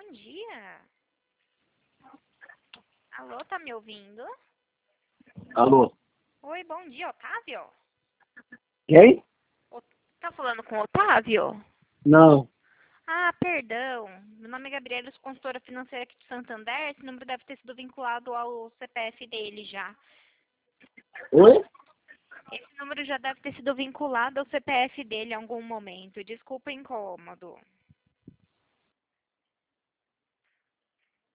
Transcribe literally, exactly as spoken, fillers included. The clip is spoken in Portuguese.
bom dia. Alô, tá me ouvindo? Alô? Oi, bom dia, Otávio? Quem? O- Tá falando com o Otávio? Não. Ah, perdão. Meu nome é Gabriela, eu sou consultora financeira aqui de Santander. Esse número deve ter sido vinculado ao C P F dele já. Oi? Esse número já deve ter sido vinculado ao C P F dele em algum momento. Desculpa o incômodo.